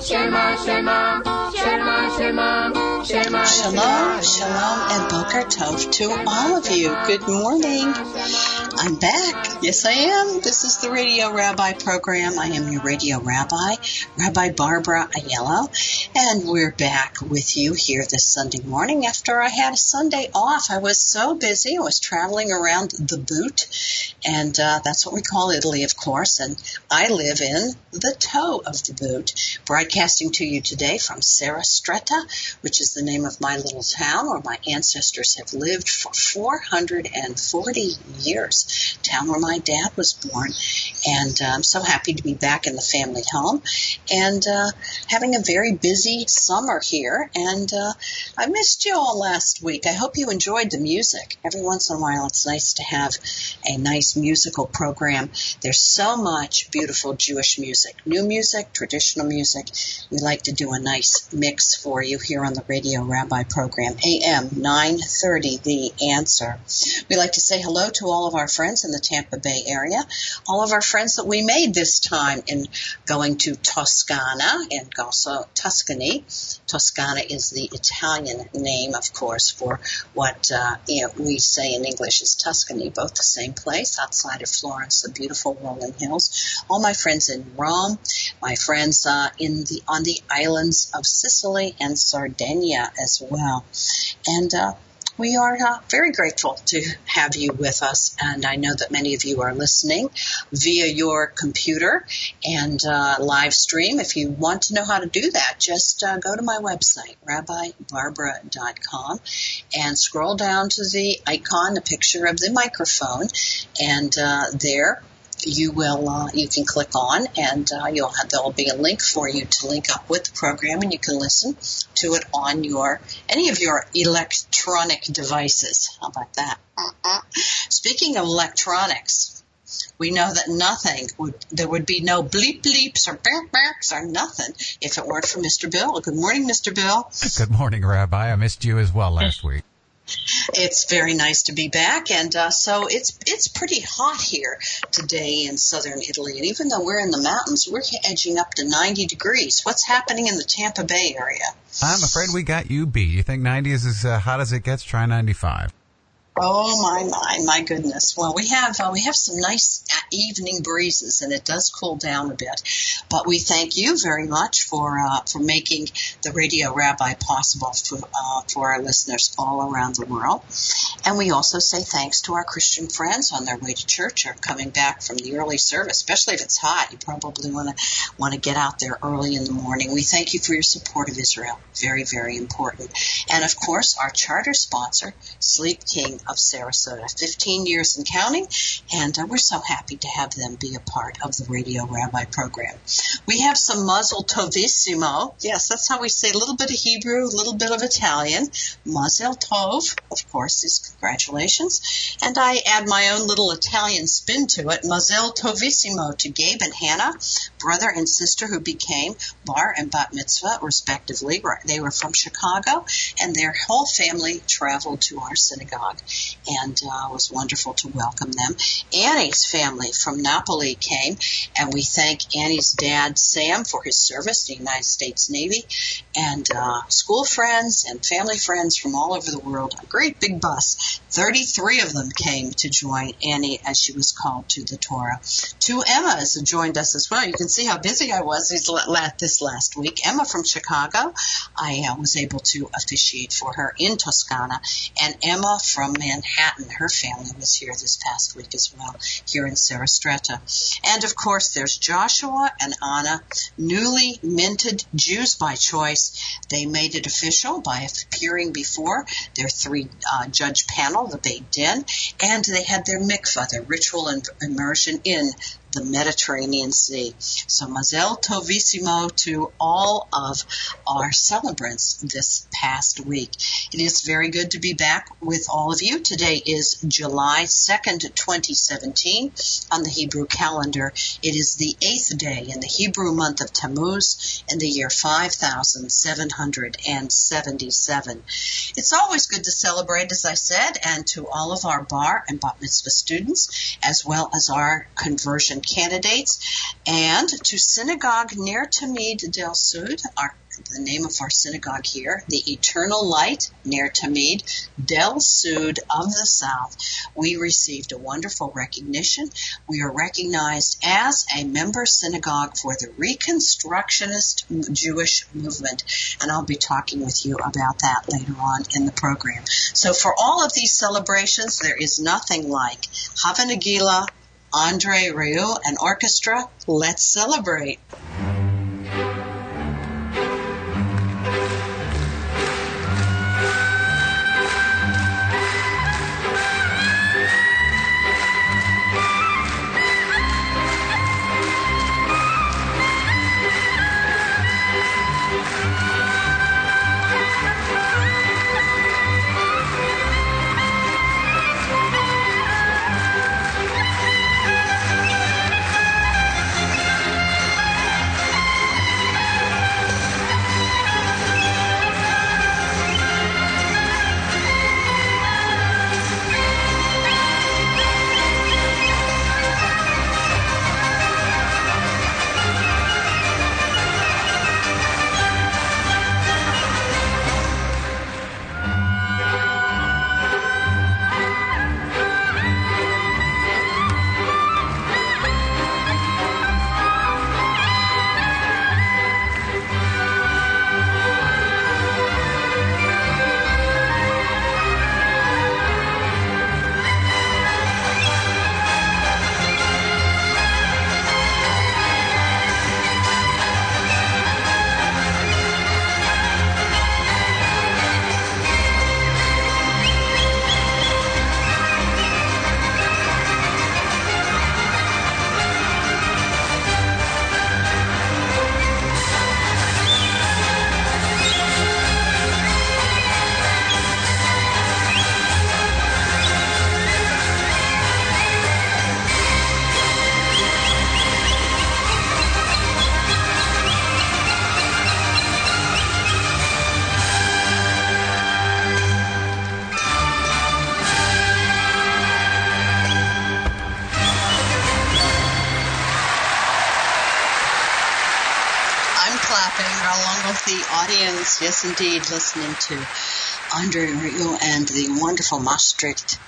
Shema, Shema, Shema, Shema, Shema. Shalom, shalom, and boker tov to all of you. Good morning. I'm back. Yes, I am. This is the Radio Rabbi program. I am your Radio Rabbi, Rabbi Barbara Aiello, and we're back with you here this Sunday morning after I had a Sunday off. I was so busy. I was traveling around the boot, and that's what we call Italy, of course, and I live in the toe of the boot, broadcasting to you today from Serastretta, which is the name of my little town where my ancestors have lived for 440 years, town where my dad was born. And I'm so happy to be back in the family home and having a very busy summer here. And I missed you all last week. I hope you enjoyed the music. Every once in a while, it's nice to have a nice musical program. There's so much beautiful Jewish music, new music, traditional music. We like to do a nice mix for you here on the Radio Rabbi program, AM 930, The Answer. We like to say hello to all of our friends in the Tampa Bay area, all of our friends that we made this time in going to Toscana and also Tuscany. Toscana is the Italian name, of course, for what we say in English is Tuscany, both the same place outside of Florence, the beautiful rolling hills. All my friends in Rome, my friends on the islands of Sicily and Sardinia as well. And we are very grateful to have you with us, and I know that many of you are listening via your computer and live stream. If you want to know how to do that, just go to my website, rabbibarbara.com, and scroll down to the icon, the picture of the microphone, and there you can click on, and there'll be a link for you to link up with the program, and you can listen to it on any of your electronic devices. How about that? Speaking of electronics, we know that there would be no bleep bleeps or beep beeps or nothing if it weren't for Mr. Bill. Good morning, Mr. Bill. Good morning, Rabbi. I missed you as well last week. It's very nice to be back, and so it's pretty hot here today in southern Italy, and even though we're in the mountains, we're edging up to 90 degrees. What's happening in the Tampa Bay area? I'm afraid we got you beat. You think 90 is as hot as it gets? Try 95. Oh, my goodness. Well, we have some nice evening breezes, and it does cool down a bit. But we thank you very much for making the Radio Rabbi possible for our listeners all around the world. And we also say thanks to our Christian friends on their way to church or coming back from the early service, especially if it's hot. You probably want to get out there early in the morning. We thank you for your support of Israel. Very, very important. And, of course, our charter sponsor, Sleep King of Sarasota, 15 years and counting, and we're so happy to have them be a part of the Radio Rabbi program. We have some Mazel Tovissimo. Yes, that's how we say a little bit of Hebrew, a little bit of Italian. Mazel Tov, of course, is congratulations. And I add my own little Italian spin to it. Mazel Tovissimo to Gabe and Hannah, brother and sister who became bar and bat mitzvah, respectively. They were from Chicago, and their whole family traveled to our synagogue. And it was wonderful to welcome them. Annie's family from Napoli came, and we thank Annie's dad, Sam, for his service to the United States Navy, and school friends and family friends from all over the world. A great big bus. 33 of them came to join Annie as she was called to the Torah. 2 Emmas joined us as well. You can see how busy I was this last week. Emma from Chicago, I was able to officiate for her in Toscana, and Emma from Manhattan, her family was here this past week as well, here in Serastretta. And, of course, there's Joshua and Anna, newly minted Jews by choice. They made it official by appearing before their 3-judge panel, the Beit Din, and they had their mikvah, their ritual immersion in the Mediterranean Sea. So Mazel Tovissimo to all of our celebrants this past week. It is very good to be back with all of you. Today is July 2nd, 2017 on the Hebrew calendar. It is the 8th day in the Hebrew month of Tammuz in the year 5777. It's always good to celebrate, as I said, and to all of our bar and bat mitzvah students, as well as our conversion candidates, and to Synagogue Ner Tamid Del Sud, the name of our synagogue here, the Eternal Light, Ner Tamid, Del Sud of the South. We received a wonderful recognition. We are recognized as a member synagogue for the Reconstructionist Jewish movement, and I'll be talking with you about that later on in the program. So for all of these celebrations, there is nothing like Hava Nagila, Andre Rieu, and orchestra. Let's celebrate. Along with the audience, yes indeed, listening to Andre Rieu and the wonderful Maastricht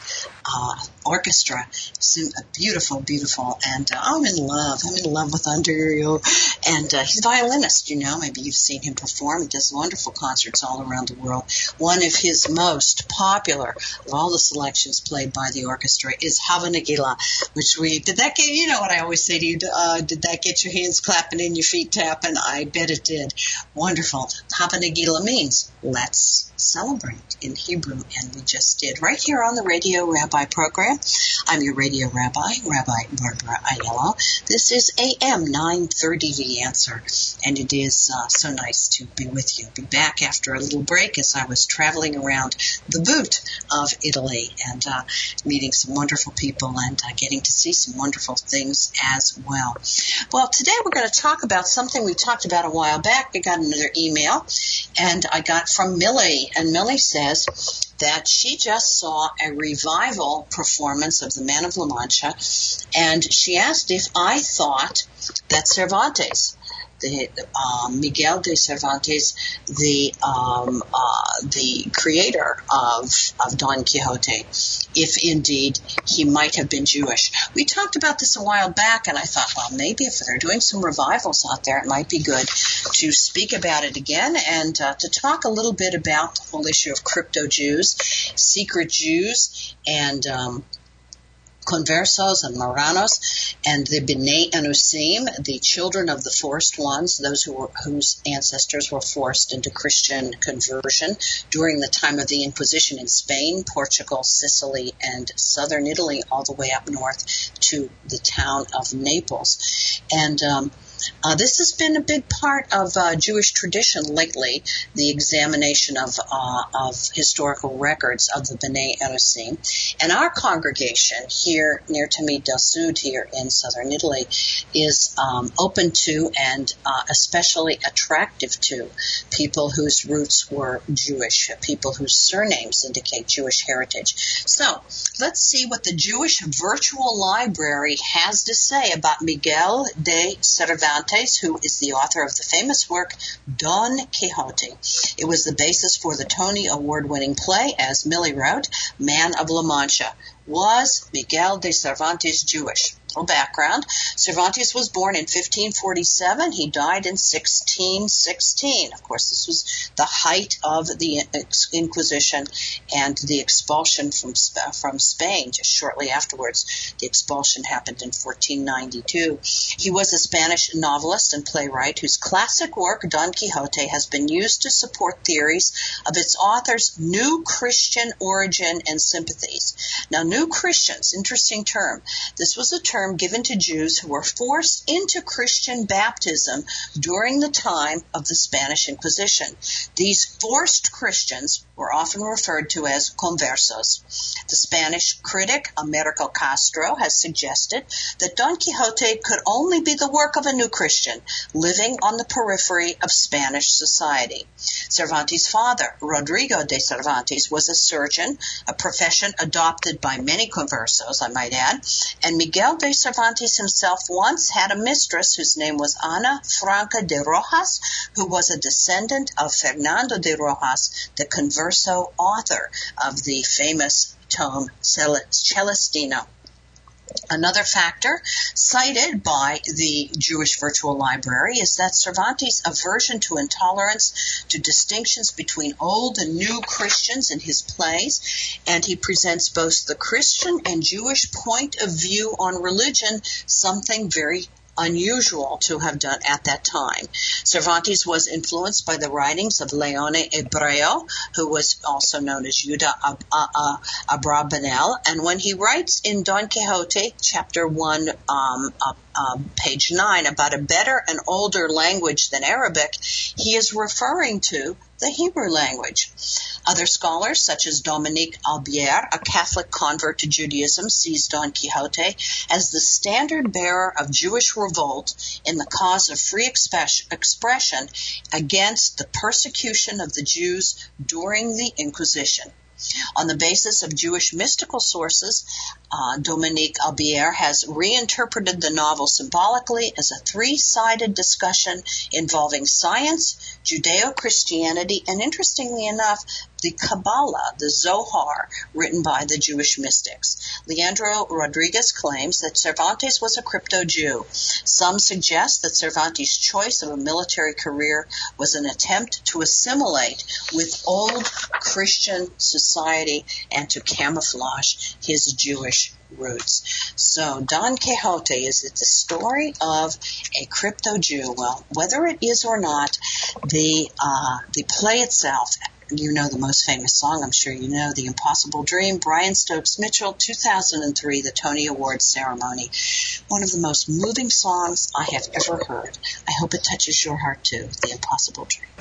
orchestra. Beautiful, beautiful, and I'm in love. I'm in love with Andre Rieu, and he's a violinist, Maybe you've seen him perform. He does wonderful concerts all around the world. One of his most popular of all the selections played by the orchestra is Hava Nagila, which did that get, what I always say to you, did that get your hands clapping and your feet tapping? I bet it did. Wonderful. Hava Nagila means let's celebrate in Hebrew, and we just did right here on the Radio Rabbi program. I'm your Radio Rabbi, Rabbi Barbara Aiello. This is AM 930 The Answer, and it is so nice to be with you. Be back after a little break as I was traveling around the boot of Italy and meeting some wonderful people and getting to see some wonderful things as well. Well, today we're going to talk about something we talked about a while back. I got another email, and I got from Millie, and Millie says that she just saw a revival performance of The Man of La Mancha, and she asked if I thought that Cervantes, Miguel de Cervantes, the creator of Don Quixote, if indeed he might have been Jewish. We talked about this a while back, and I thought, well, maybe if they're doing some revivals out there, it might be good to speak about it again and to talk a little bit about the whole issue of crypto Jews, secret Jews, and conversos and moranos, and the B'nai Anusim, the children of the forced ones, those whose ancestors were forced into Christian conversion during the time of the Inquisition in Spain, Portugal, Sicily, and southern Italy, all the way up north to the town of Naples. And This has been a big part of Jewish tradition lately, the examination of historical records of the B'nai Erosim. And our congregation here near Tamid Del Sud here in southern Italy is open to and especially attractive to people whose roots were Jewish, people whose surnames indicate Jewish heritage. So let's see what the Jewish Virtual Library has to say about Miguel de Cervantes, who is the author of the famous work Don Quixote. It was the basis for the Tony Award-winning play, as Millie wrote, Man of La Mancha. Was Miguel de Cervantes Jewish? A little background. Cervantes was born in 1547. He died in 1616. Of course, this was the height of the Inquisition and the expulsion from Spain. Just shortly afterwards, the expulsion happened in 1492. He was a Spanish novelist and playwright whose classic work, Don Quixote, has been used to support theories of its author's new Christian origin and sympathies. Now, new Christians, interesting term. This was a term given to Jews who were forced into Christian baptism during the time of the Spanish Inquisition. These forced Christians were often referred to as conversos. The Spanish critic Americo Castro has suggested that Don Quixote could only be the work of a new Christian living on the periphery of Spanish society. Cervantes' father, Rodrigo de Cervantes, was a surgeon, a profession adopted by many conversos, I might add, and Miguel de Cervantes himself once had a mistress whose name was Ana Franca de Rojas, who was a descendant of Fernando de Rojas, the converso author of the famous tome Celestino. Another factor cited by the Jewish Virtual Library is that Cervantes' aversion to intolerance, to distinctions between old and new Christians in his plays, and he presents both the Christian and Jewish point of view on religion, something very unusual to have done at that time. Cervantes was influenced by the writings of Leone Hebreo, who was also known as Judah Abravanel, and when he writes in Don Quixote, chapter 1, page 9, about a better and older language than Arabic, he is referring to the Hebrew language. Other scholars, such as Dominique Albier, a Catholic convert to Judaism, sees Don Quixote as the standard bearer of Jewish revolt in the cause of free expression against the persecution of the Jews during the Inquisition. On the basis of Jewish mystical sources, Dominique Albier has reinterpreted the novel symbolically as a three-sided discussion involving science, Judeo-Christianity, and interestingly enough, the Kabbalah, the Zohar, written by the Jewish mystics. Leandro Rodriguez claims that Cervantes was a crypto-Jew. Some suggest that Cervantes' choice of a military career was an attempt to assimilate with old Christian society and to camouflage his Jewish roots. So Don Quixote, is it the story of a crypto-Jew? Well, whether it is or not, the play itself, you know the most famous song, I'm sure you know, The Impossible Dream, Brian Stokes Mitchell, 2003, the Tony Awards ceremony. One of the most moving songs I have ever heard. I hope it touches your heart too, The Impossible Dream.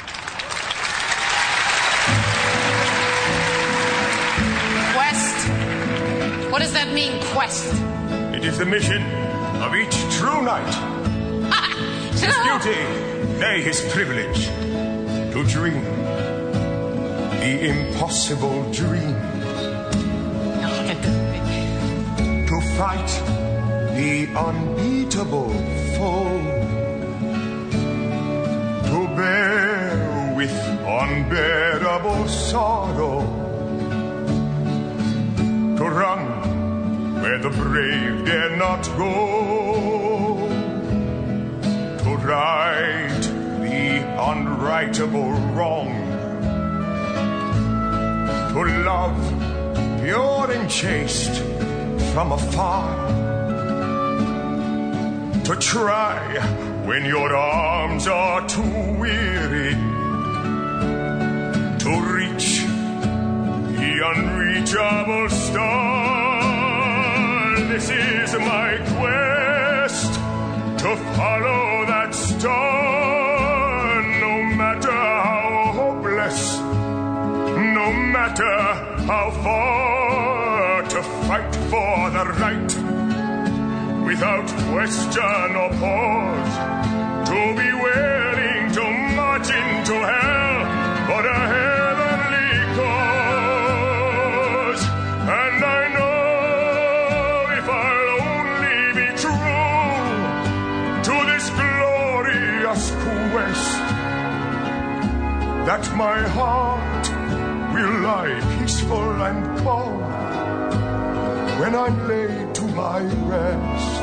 Quest? What does that mean, quest? It is the mission of each true knight. His duty, nay, his privilege, to dream. The impossible dream. To fight the unbeatable foe. To bear with unbearable sorrow. To run where the brave dare not go. To right the unrightable wrong. To love, pure and chaste, from afar. To try when your arms are too weary. To reach the unreachable star. This is my quest, to follow how far to fight for the right, without question or pause, to be willing to march into hell for a heavenly cause. And I know if I'll only be true to this glorious quest, that my heart will lie peaceful and calm when I'm laid to my rest,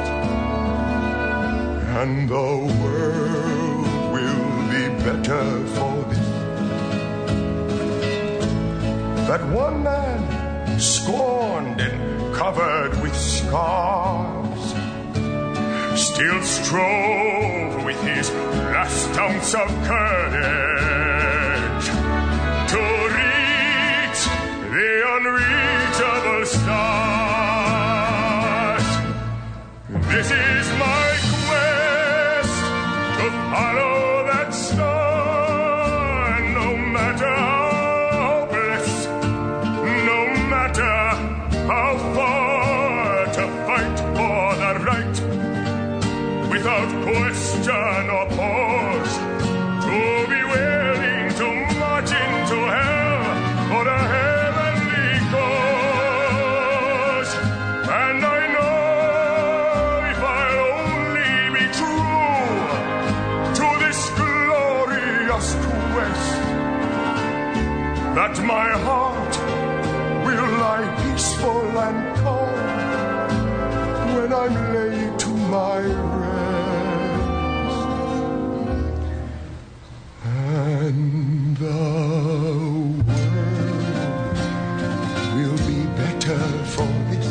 and the world will be better for this. That one man, scorned and covered with scars, still strove with his last ounce of courage to reach the unreachable stars. This is my quest, to follow that star, no matter how hopeless, no matter how far, to fight for the right, without question or pause, to be willing to march into hell for a heavenly cause. And I know if I'll only be true to this glorious quest, that my heart will lie peaceful and calm when I'm laid to my rest, and the world will be better for this.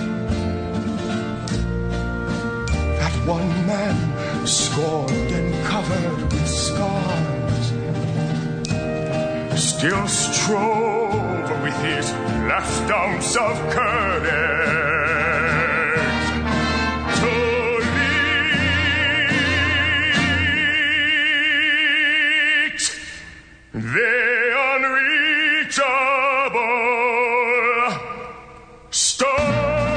That one man, scorned and covered with scars, still strove with his last ounce of courage to reach the unreachable star.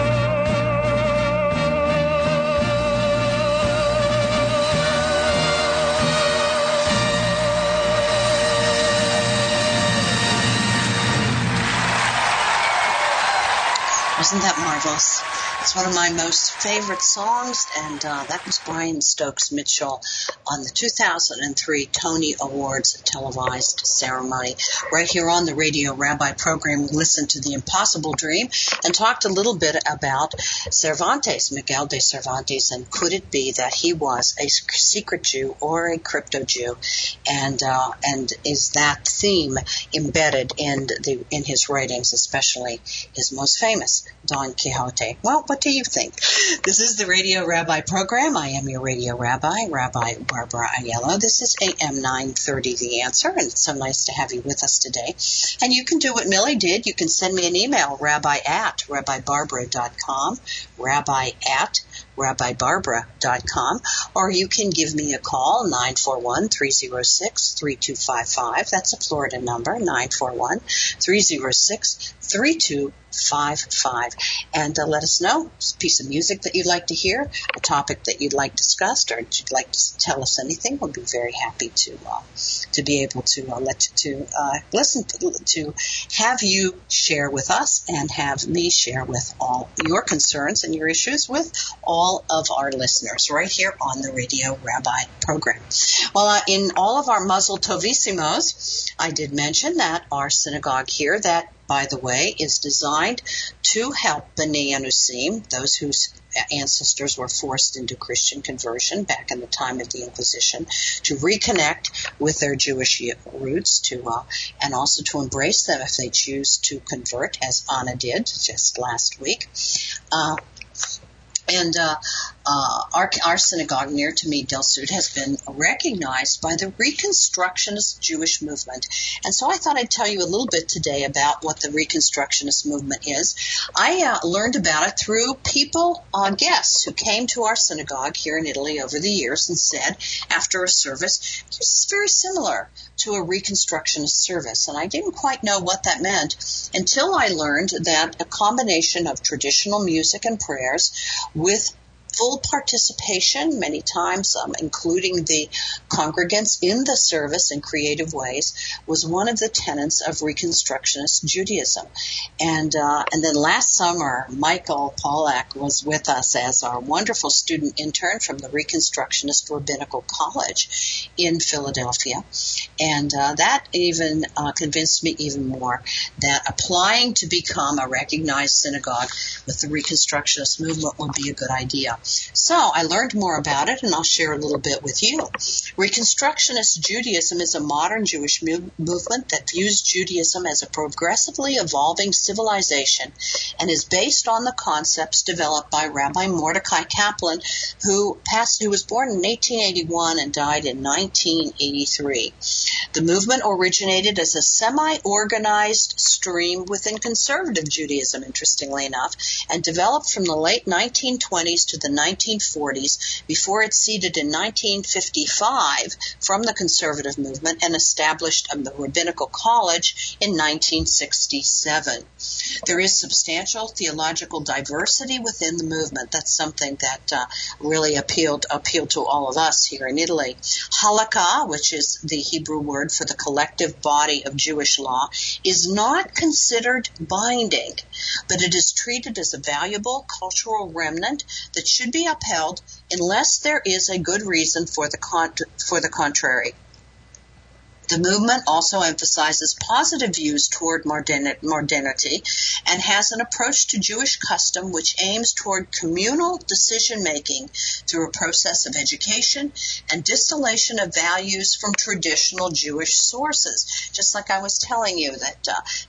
Isn't that marvelous? It's one of my most favorite songs, and that was Brian Stokes Mitchell on the 2003 Tony Awards televised ceremony. Right here on the Radio Rabbi program, we listened to The Impossible Dream and talked a little bit about Cervantes, Miguel de Cervantes, and could it be that he was a secret Jew or a crypto Jew, and is that theme embedded in his writings, especially his most famous, Don Quixote? Well, what do you think? This is the Radio Rabbi program. I am your Radio Rabbi, Rabbi Barbara Aiello. This is AM 930 The Answer, and it's so nice to have you with us today. And you can do what Millie did. You can send me an email, rabbi@rabbibarbara.com, rabbi@rabbibarbara.com, or you can give me a call, 941-306-3255. That's a Florida number, 941-306-3255. And let us know a piece of music that you'd like to hear, a topic that you'd like discussed, or you'd like to tell us anything. We'll be very happy to be able to listen to have you share with us and have me share with all your concerns and your issues with all of our listeners right here on the Radio Rabbi program. Well, in all of our Mazel Tovissimos, I did mention that our synagogue here, that by the way, is designed to help B'nai Anusim, those whose ancestors were forced into Christian conversion back in the time of the Inquisition, to reconnect with their Jewish roots, and also to embrace them if they choose to convert, as Anna did just last week. our synagogue near to me, Del Sud, has been recognized by the Reconstructionist Jewish movement. And so I thought I'd tell you a little bit today about what the Reconstructionist movement is. I learned about it through people, guests who came to our synagogue here in Italy over the years and said, after a service, this is very similar to a Reconstructionist service. And I didn't quite know what that meant until I learned that a combination of traditional music and prayers with full participation, many times including the congregants in the service in creative ways, was one of the tenets of Reconstructionist Judaism. And then last summer, Michael Pollack was with us as our wonderful student intern from the Reconstructionist Rabbinical College in Philadelphia. And that even convinced me even more that applying to become a recognized synagogue with the Reconstructionist movement would be a good idea. So I learned more about it, and I'll share a little bit with you. Reconstructionist Judaism is a modern Jewish movement that views Judaism as a progressively evolving civilization and is based on the concepts developed by Rabbi Mordecai Kaplan, who was born in 1881 and died in 1983. The movement originated as a semi-organized stream within conservative Judaism, interestingly enough, and developed from the late 1920s to the 1940s before it seeded in 1955 from the conservative movement and established a rabbinical college in 1967. There is substantial theological diversity within the movement. That's something that really appealed to all of us here in Italy. Halakha, which is the Hebrew word for the collective body of Jewish law, is not considered binding, but it is treated as a valuable cultural remnant that should be upheld unless there is a good reason for the contrary. The movement also emphasizes positive views toward modernity and has an approach to Jewish custom which aims toward communal decision-making through a process of education and distillation of values from traditional Jewish sources. Just like I was telling you that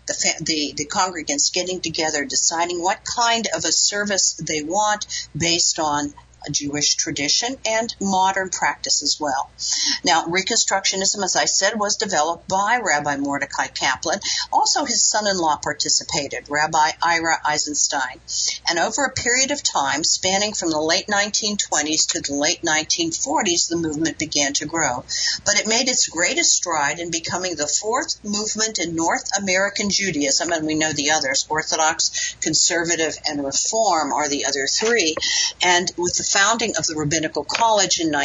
the congregants getting together, deciding what kind of a service they want based on a Jewish tradition and modern practice as well. Now, Reconstructionism, as I said, was developed by Rabbi Mordecai Kaplan. Also, his son-in-law participated, Rabbi Ira Eisenstein. And over a period of time, spanning from the late 1920s to the late 1940s, the movement began to grow. But it made its greatest stride in becoming the fourth movement in North American Judaism, and we know the others, Orthodox, Conservative, and Reform are the other three, and with the founding of the Rabbinical College in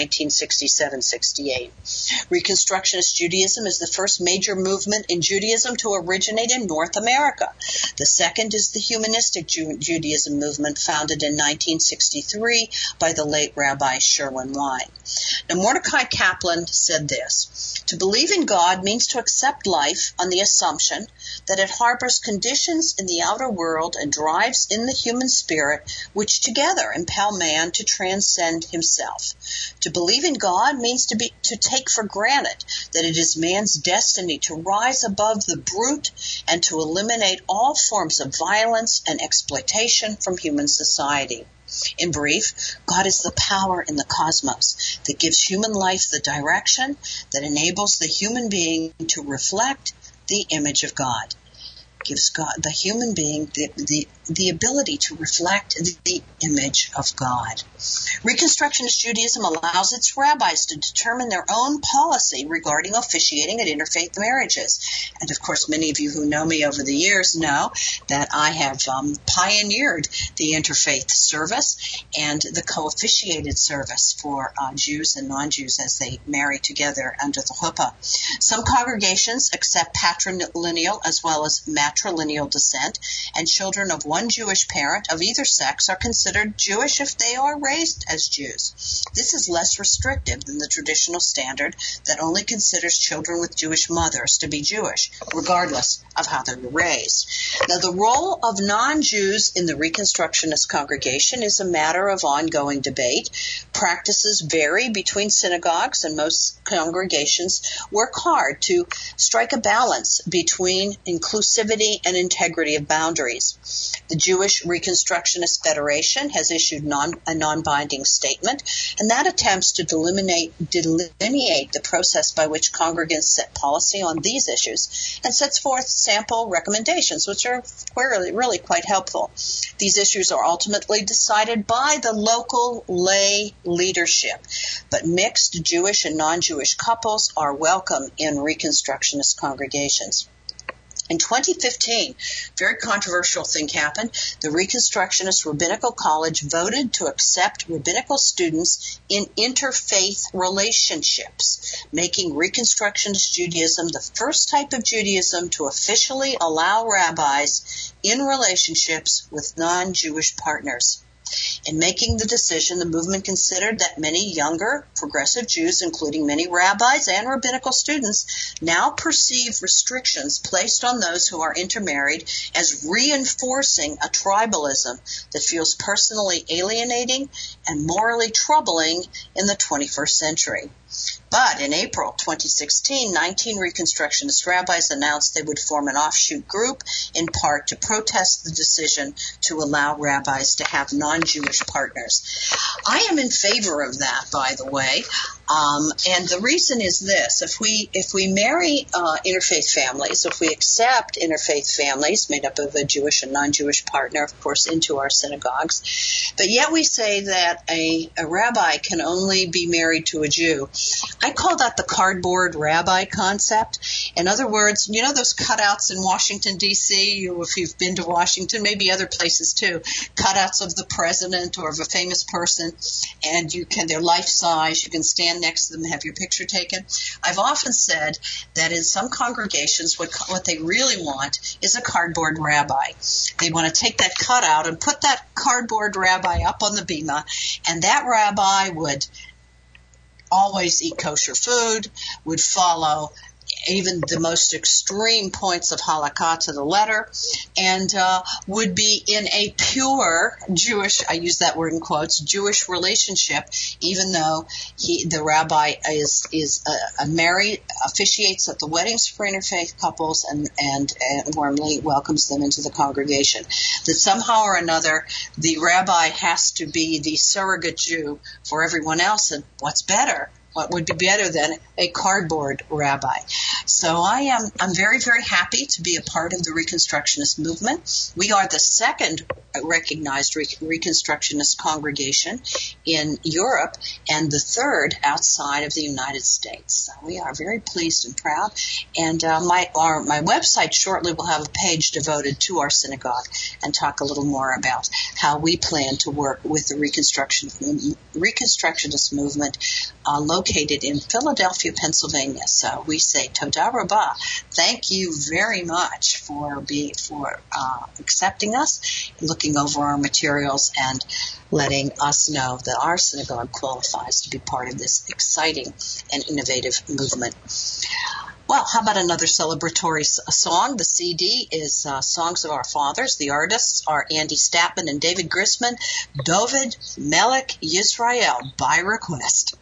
1967-68. Reconstructionist Judaism is the first major movement in Judaism to originate in North America. The second is the Humanistic Judaism movement, founded in 1963 by the late Rabbi Sherwin Wine. Now, Mordecai Kaplan said this: "To believe in God means to accept life on the assumption that it harbors conditions in the outer world and drives in the human spirit which together impel man to transcend himself. To believe in God means to take for granted that it is man's destiny to rise above the brute and to eliminate all forms of violence and exploitation from human society. In brief, God is the power in the cosmos that gives human life the direction that enables the human being to reflect the image of God." Gives God, the human being, the ability to reflect the image of God. Reconstructionist Judaism allows its rabbis to determine their own policy regarding officiating at interfaith marriages. And of course, many of you who know me over the years know that I have pioneered the interfaith service and the co-officiated service for Jews and non-Jews as they marry together under the chuppah. Some congregations accept patrilineal as well as matrilineal descent, and children of one Jewish parent of either sex are considered Jewish if they are raised as Jews. This is less restrictive than the traditional standard that only considers children with Jewish mothers to be Jewish, regardless of how they were raised. Now, the role of non-Jews in the Reconstructionist congregation is a matter of ongoing debate. Practices vary between synagogues, and most congregations work hard to strike a balance between inclusivity validity and integrity of boundaries. The Jewish Reconstructionist Federation has issued a non-binding statement, and that attempts to delineate the process by which congregants set policy on these issues and sets forth sample recommendations, which are really quite helpful. These issues are ultimately decided by the local lay leadership, but mixed Jewish and non-Jewish couples are welcome in Reconstructionist congregations. In 2015, very controversial thing happened. The Reconstructionist Rabbinical College voted to accept rabbinical students in interfaith relationships, making Reconstructionist Judaism the first type of Judaism to officially allow rabbis in relationships with non-Jewish partners. In making the decision, the movement considered that many younger progressive Jews, including many rabbis and rabbinical students, now perceive restrictions placed on those who are intermarried as reinforcing a tribalism that feels personally alienating and morally troubling in the 21st century. But in April 2016, 19 Reconstructionist rabbis announced they would form an offshoot group, in part to protest the decision to allow rabbis to have non-Jewish partners. I am in favor of that, by the way, and the reason is this. If we marry interfaith families, if we accept interfaith families made up of a Jewish and non-Jewish partner, of course, into our synagogues, but yet we say that a rabbi can only be married to a Jew, I call that the cardboard rabbi concept. In other words, you know those cutouts in Washington, D.C., if you've been to Washington, maybe other places too, cutouts of the president or of a famous person, and they're life-size, you can stand next to them and have your picture taken. I've often said that in some congregations, what they really want is a cardboard rabbi. They want to take that cutout and put that cardboard rabbi up on the bima, and that rabbi would always eat kosher food, would follow even the most extreme points of halakha to the letter, and would be in a pure Jewish, I use that word in quotes, Jewish relationship, even though the rabbi is married, officiates at the weddings for interfaith couples, and warmly welcomes them into the congregation. That somehow or another, the rabbi has to be the surrogate Jew for everyone else, and what's better? What would be better than a cardboard rabbi? So I'm very, very happy to be a part of the Reconstructionist movement. We are the second recognized Reconstructionist congregation in Europe and the third outside of the United States. So we are very pleased and proud. And my website shortly will have a page devoted to our synagogue and talk a little more about how we plan to work with the Reconstructionist movement located in Philadelphia, Pennsylvania. So we say Toda Rabah. Thank you very much for accepting us, looking over our materials, and letting us know that our synagogue qualifies to be part of this exciting and innovative movement. Well, how about another celebratory song? The CD is Songs of Our Fathers. The artists are Andy Statman and David Grisman. Dovid Melech Yisrael, by request.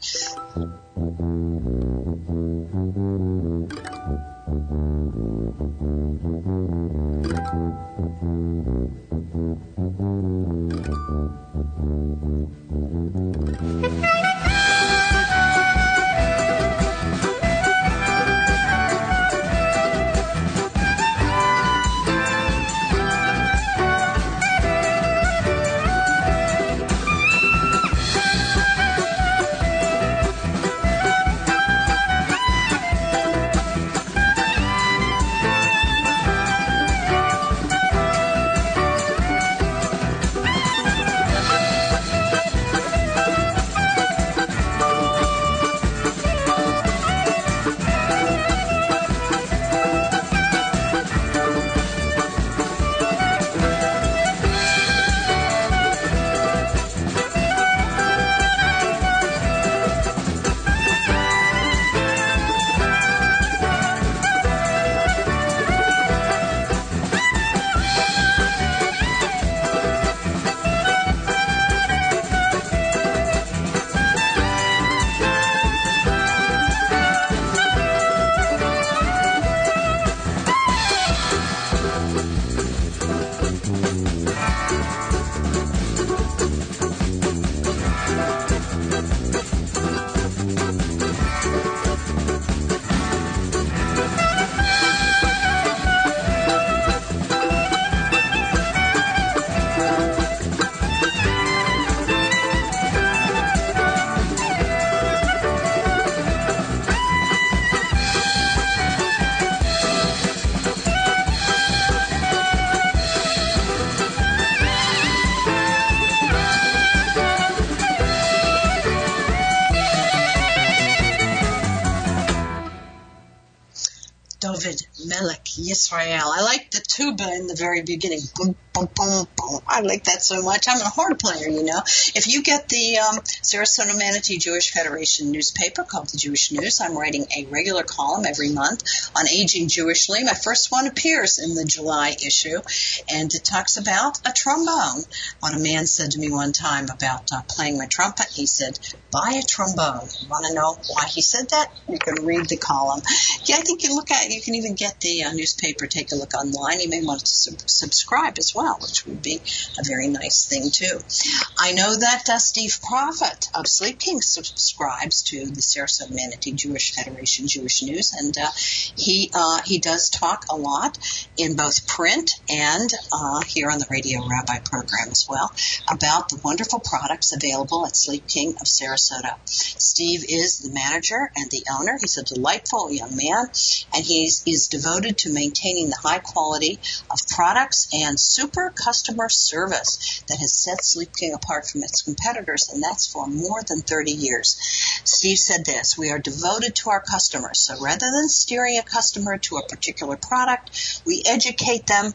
David Melech Yisrael. I like the tuba in the very beginning. Boom, boom, boom, boom. I like that so much. I'm a horn player, you know. If you get the Sarasota Manatee Jewish Federation newspaper called The Jewish News, I'm writing a regular column every month on aging Jewishly. My first one appears in the July issue, and it talks about a trombone. What a man said to me one time about playing my trumpet, he said, buy a trombone. You want to know why he said that? You can read the column. Yeah, I think you can even get the newspaper, take a look online. You may want to subscribe as well, which would be a very nice thing too. I know that Steve Prophet of Sleep King subscribes to the Sarasota Manatee Jewish Federation Jewish News, and he does talk a lot in both print and here on the Radio Rabbi program as well about the wonderful products available at Sleep King of Sarasota. Steve is the manager and the owner. He's a delightful young man, and he is devoted to maintaining the high quality of products and super customer service that has set Sleep King apart from its competitors, and that's for more than 30 years. Steve said this, we are devoted to our customers, so rather than steering a customer to a particular product, we educate them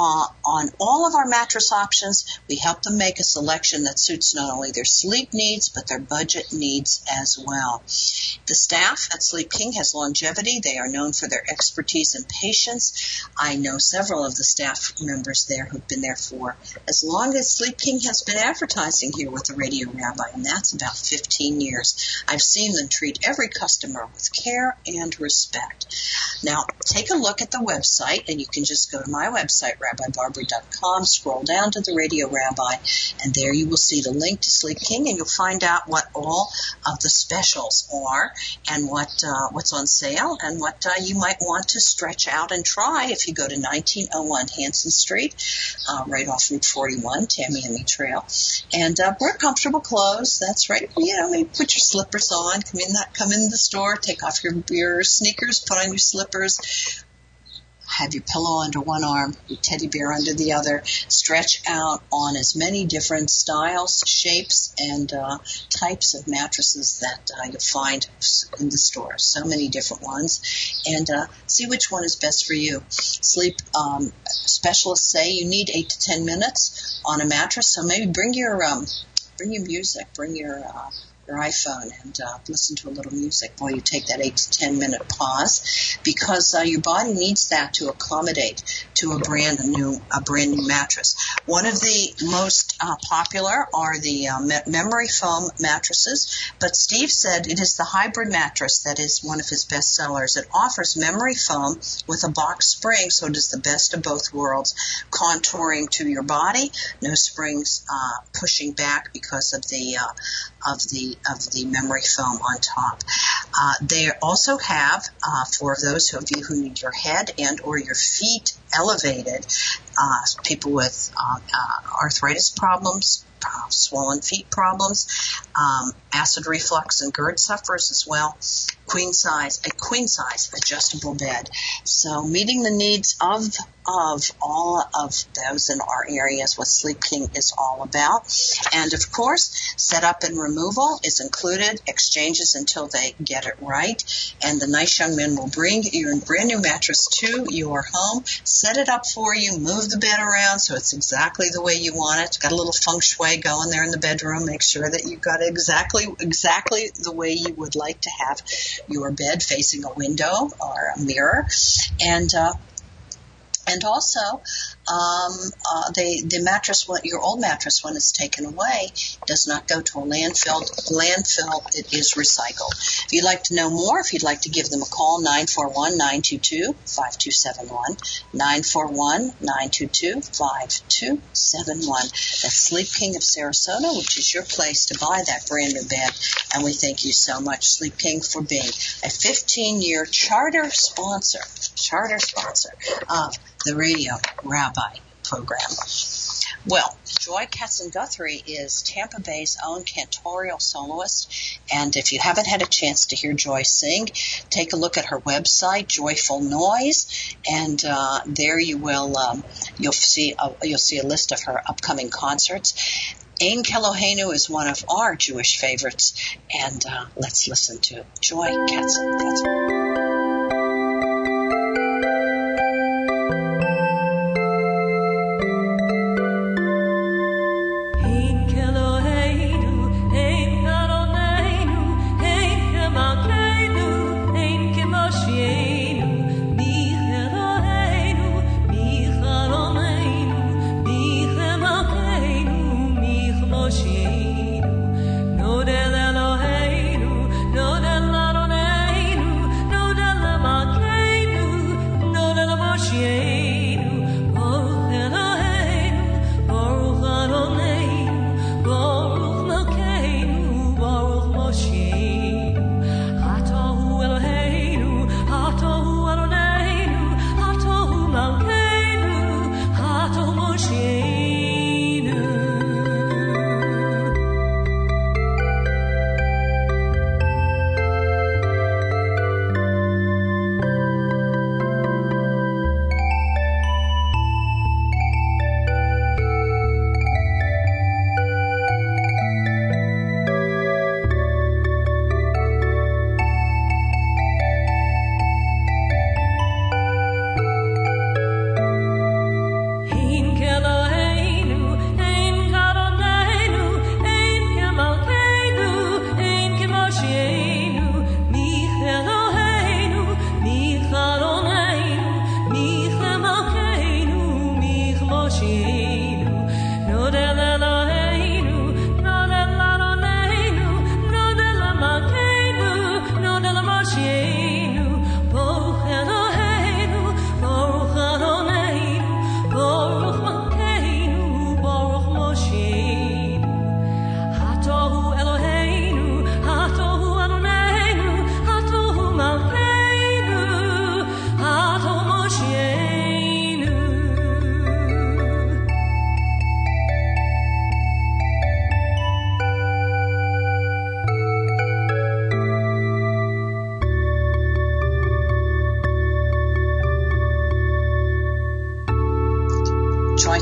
on all of our mattress options. We help them make a selection that suits not only their sleep needs, but their budget needs as well. The staff at Sleep King has longevity. They are known for their expertise and patience. I know several of the staff members there who've been there for as long as Sleep King has been advertising here with the Radio Rabbi, and that's about 15 years. I've seen them treat every customer with care and respect. Now, take a look at the website, and you can just go to my website, RabbiBarbara.com, scroll down to the Radio Rabbi, and there you will see the link to Sleep King, and you'll find out what all of the specials are and what's on sale and what you might want to stretch out and try if you go to 1901 Hanson Street, right off Route 41, Tamiami Trail, and wear comfortable clothes. That's right. You know, maybe put your slippers on, come in the store, take off your sneakers, put on your slippers, have your pillow under one arm, your teddy bear under the other, stretch out on as many different styles, shapes, and types of mattresses that you'll find in the store. So many different ones, and see which one is best for you. Sleep specialists say you need 8 to 10 minutes on a mattress, so maybe bring your music, bring your iPhone and listen to a little music while you take that 8 to 10 minute pause, because your body needs that to accommodate to a brand new mattress. One of the most popular are the memory foam mattresses, but Steve said it is the hybrid mattress that is one of his best sellers. It offers memory foam with a box spring, so it is the best of both worlds, contouring to your body, no springs pushing back because of the memory foam on top. They also have, for those of you who need your head and or your feet elevated, people with arthritis problems, swollen feet problems, acid reflux and GERD sufferers as well, a queen size adjustable bed. So meeting the needs of all of those in our areas, what Sleep King is all about. And of course, setup and removal is included, exchanges until they get it right, and the nice young men will bring your brand new mattress to your home, set it up for you, move the bed around so it's exactly the way you want it. Got a little feng shui going there in the bedroom, make sure that you've got it exactly the way you would like to have your bed, facing a window or a mirror. And also, the mattress, your old mattress, when it's taken away, does not go to a landfill. It is recycled. If you'd like to know more, if you'd like to give them a call, 941-922-5271, 941-922-5271. That's Sleep King of Sarasota, which is your place to buy that brand new bed. And we thank you so much, Sleep King, for being a 15-year charter sponsor of the Radio Rabbi program. Well, Joy Katzenguthrie is Tampa Bay's own cantorial soloist, and if you haven't had a chance to hear Joy sing, take a look at her website, Joyful Noise, and there you will you'll see a list of her upcoming concerts. Ein Keloheinu is one of our Jewish favorites, and let's listen to Joy Katzenguthrie.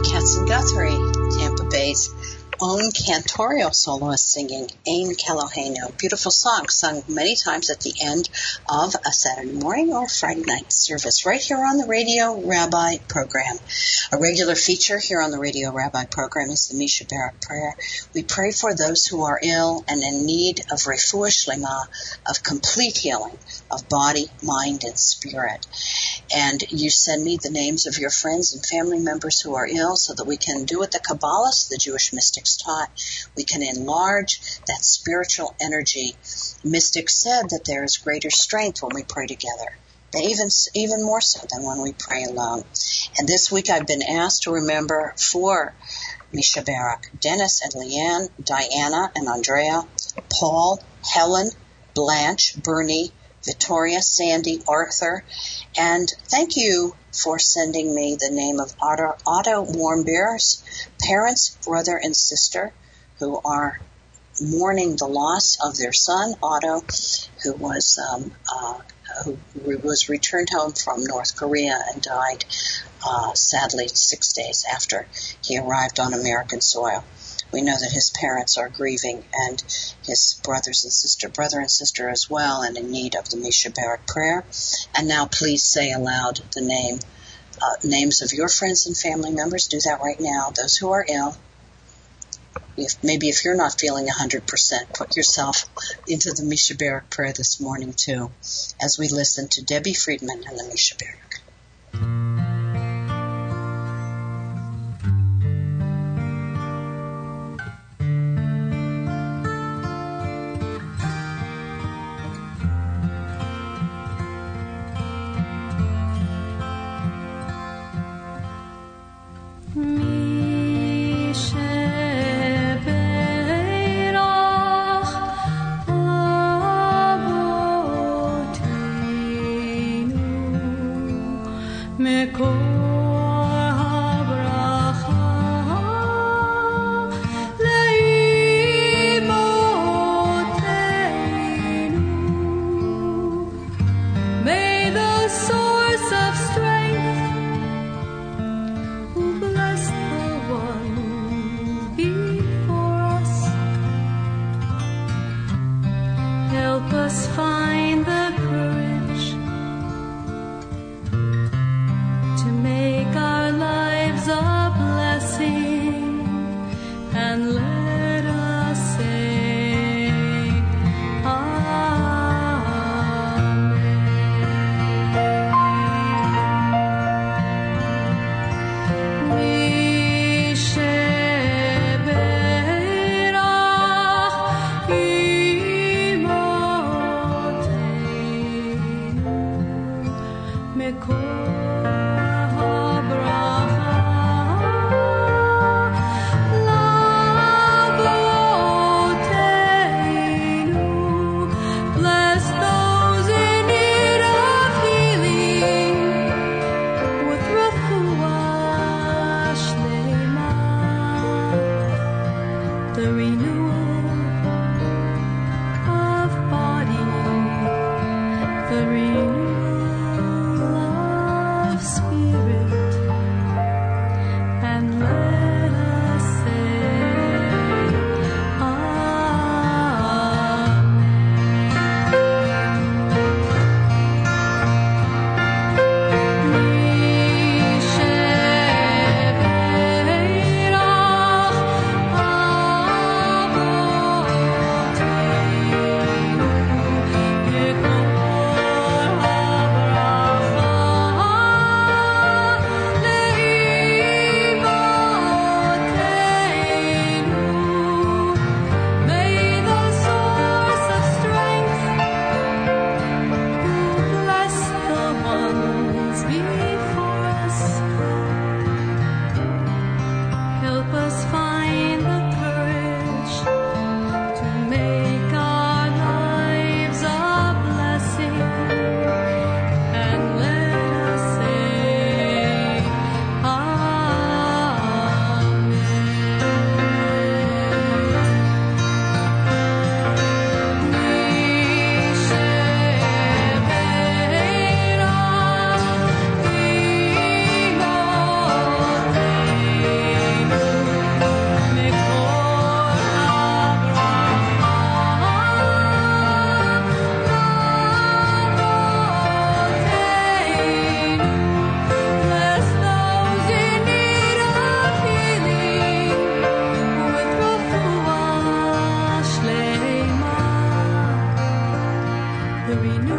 Katzen Guthrie, Tampa Bay's own cantorial soloist, singing Ein Kelohenu. Beautiful song sung many times at the end of a Saturday morning or Friday night service right here on the Radio Rabbi program. A regular feature here on the Radio Rabbi program is the Misha Barak prayer. We pray for those who are ill and in need of refuah shlema, of complete healing of body, mind, and spirit. And you send me the names of your friends and family members who are ill so that we can do what the Kabbalists, the Jewish mystics, taught. We can enlarge that spiritual energy. Mystics said that there is greater strength when we pray together, even more so than when we pray alone. And this week I've been asked to remember for Misha Barak, Dennis and Leanne, Diana and Andrea, Paul, Helen, Blanche, Bernie, Victoria, Sandy, Arthur, and thank you for sending me the name of Otto Warmbeer's parents, brother, and sister who are mourning the loss of their son, Otto, who was returned home from North Korea and died, sadly, 6 days after he arrived on American soil. We know that his parents are grieving, and his brother and sister as well, and in need of the Misha Barak prayer. And now please say aloud the names of your friends and family members. Do that right now, those who are ill. If you're not feeling 100%, put yourself into the Misha Barak prayer this morning too, as we listen to Debbie Friedman and the Misha Barak.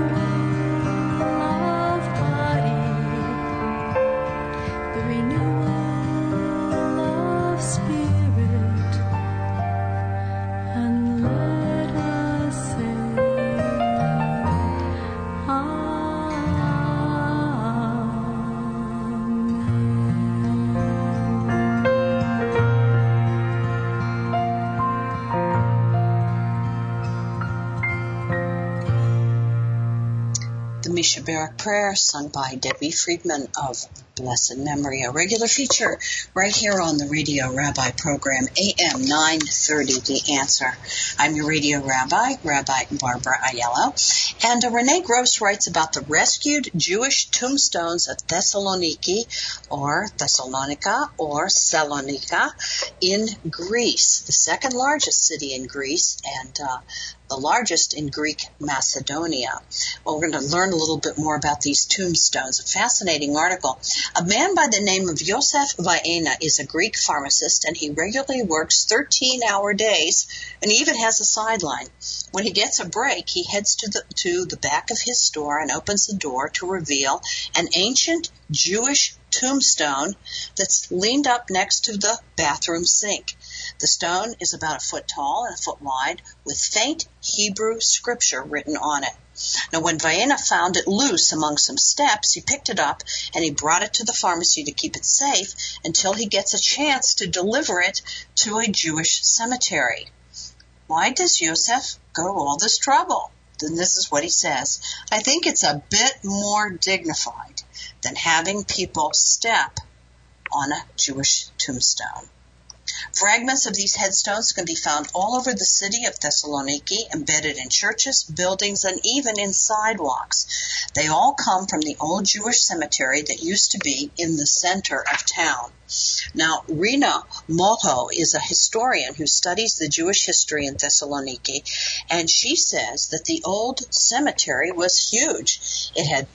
Misha Barak Prayer, sung by Debbie Friedman of blessed memory, a regular feature right here on the Radio Rabbi program, AM 930, The Answer. I'm your Radio Rabbi, Rabbi Barbara Aiello, and Renee Gross writes about the rescued Jewish tombstones of Thessaloniki, or Thessalonica, or Salonika, in Greece, the second largest city in Greece, and the largest in Greek Macedonia. Well, we're going to learn a little bit more about these tombstones. A fascinating article. A man by the name of Yosef Vaena is a Greek pharmacist, and he regularly works 13-hour days and even has a sideline. When he gets a break, he heads to the back of his store and opens the door to reveal an ancient Jewish tombstone that's leaned up next to the bathroom sink. The stone is about a foot tall and a foot wide, with faint Hebrew scripture written on it. Now, when Vaena found it loose among some steps, he picked it up and he brought it to the pharmacy to keep it safe until he gets a chance to deliver it to a Jewish cemetery. Why does Yosef go all this trouble? Then this is what he says. I think it's a bit more dignified than having people step on a Jewish tombstone. Fragments of these headstones can be found all over the city of Thessaloniki, embedded in churches, buildings, and even in sidewalks. They all come from the old Jewish cemetery that used to be in the center of town. Now, Rina Moho is a historian who studies the Jewish history in Thessaloniki, and she says that the old cemetery was huge. It had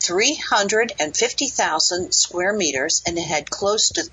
350,000 square meters, and it had close to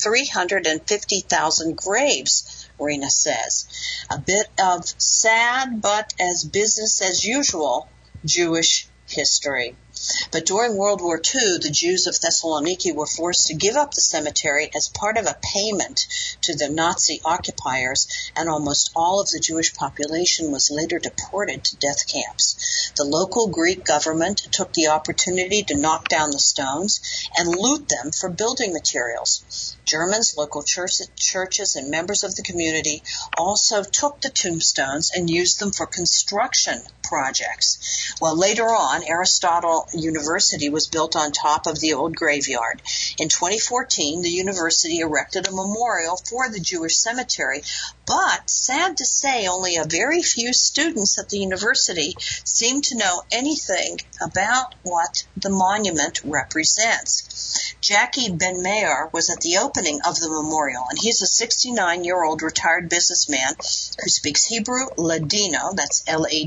350,000 graves, Rina says. A bit of sad, but as business as usual, Jewish history. But during World War II, the Jews of Thessaloniki were forced to give up the cemetery as part of a payment to the Nazi occupiers, and almost all of the Jewish population was later deported to death camps. The local Greek government took the opportunity to knock down the stones and loot them for building materials. Germans, local churches, and members of the community also took the tombstones and used them for construction projects. Well, later on, Aristotle University was built on top of the old graveyard. In 2014, the university erected a memorial for the Jewish cemetery, but sad to say, only a very few students at the university seem to know anything about what the monument represents. Jackie Ben-Meir was at the opening of the memorial, and he's a 69-year-old retired businessman who speaks Hebrew, Ladino, that's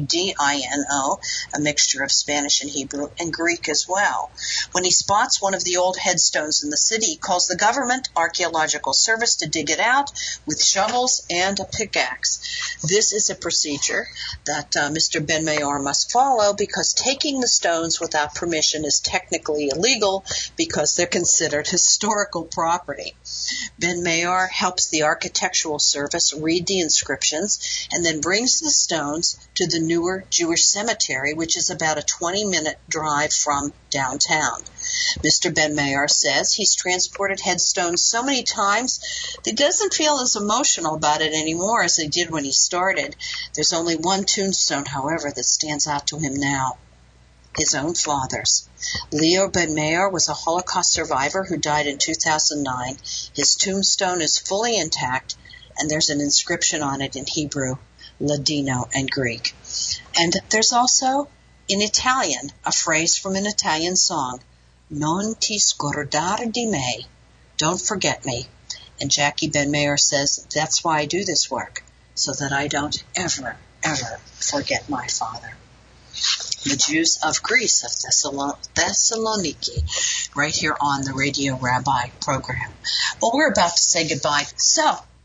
Ladino, a mixture of Spanish and Hebrew, and Greek as well. When he spots one of the old headstones in the city, he calls the government archaeological service to dig it out with shovels and a pickaxe. This is a procedure that Mr. Ben-Meir must follow, because taking the stones without permission is technically illegal because they're considered historical property. Ben-Meir helps the architectural service read the inscriptions and then brings the stones to the newer Jewish cemetery, which is about a 20-minute drive from downtown. Mr. Ben-Meir says he's transported headstones so many times that he doesn't feel as emotional about it anymore as he did when he started. There's only one tombstone, however, that stands out to him now. His own father's. Leo Ben-Meir was a Holocaust survivor who died in 2009. His tombstone is fully intact, and there's an inscription on it in Hebrew, Ladino, and Greek. And there's also, in Italian, a phrase from an Italian song, Non ti scordare di me, don't forget me. And Jackie Ben-Meir says, that's why I do this work, so that I don't ever, ever forget my father. The Jews of Greece, of Thessaloniki, right here on the Radio Rabbi program. Well, we're about to say goodbye. So,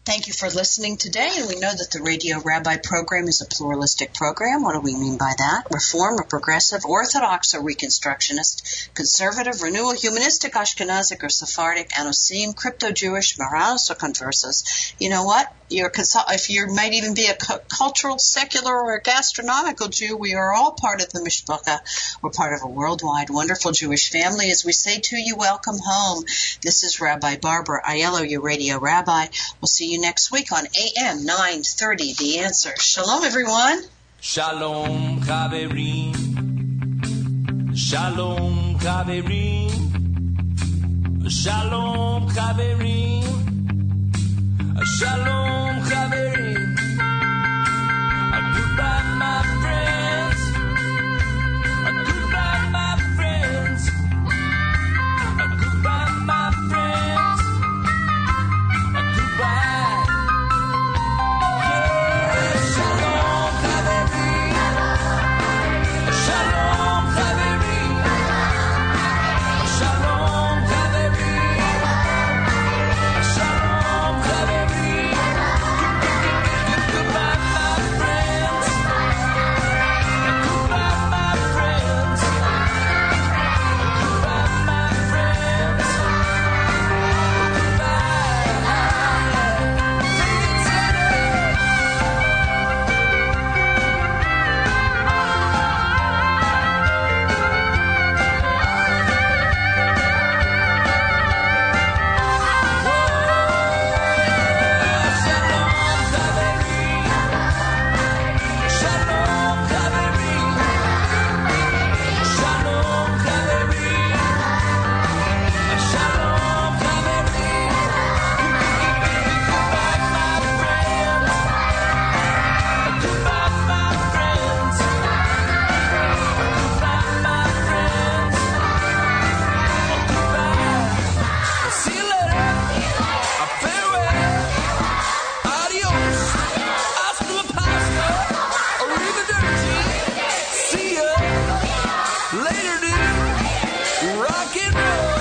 Thank you for listening today, and we know that the Radio Rabbi program is a pluralistic program. What do we mean by that? Reform, or progressive, Orthodox, or Reconstructionist, conservative, renewal, humanistic, Ashkenazic, or Sephardic, Anosim, crypto-Jewish, Moralis, or Conversos. You know what? If you might even be a cultural, secular, or a gastronomical Jew, we are all part of the Mishpacha. We're part of a worldwide, wonderful Jewish family. As we say to you, welcome home. This is Rabbi Barbara Aiello, your Radio Rabbi. We'll see you next week on AM 930, The Answer. Shalom, everyone. Shalom, Chaverim. Shalom, Chaverim. Shalom, Chaverim. Shalom, Chaverim. Goodbye, my friends. Goodbye, my friends. Goodbye, my friends. Goodbye. Shalom, Chaverim. Shalom, Chaverim. Shalom, Chaverim. Shalom, Chaverim. Goodbye, my friends. Goodbye, my friends. Goodbye, my friends. Shalom, Chaverim. Shalom, Chaverim. Shalom, Chaverim. Goodbye, my friends. Goodbye, my friends. Goodbye, my friends. Goodbye. See you later. Farewell. Adios. Hasta la pasta. Arrivederci. See ya. Later, dude. Rock and roll.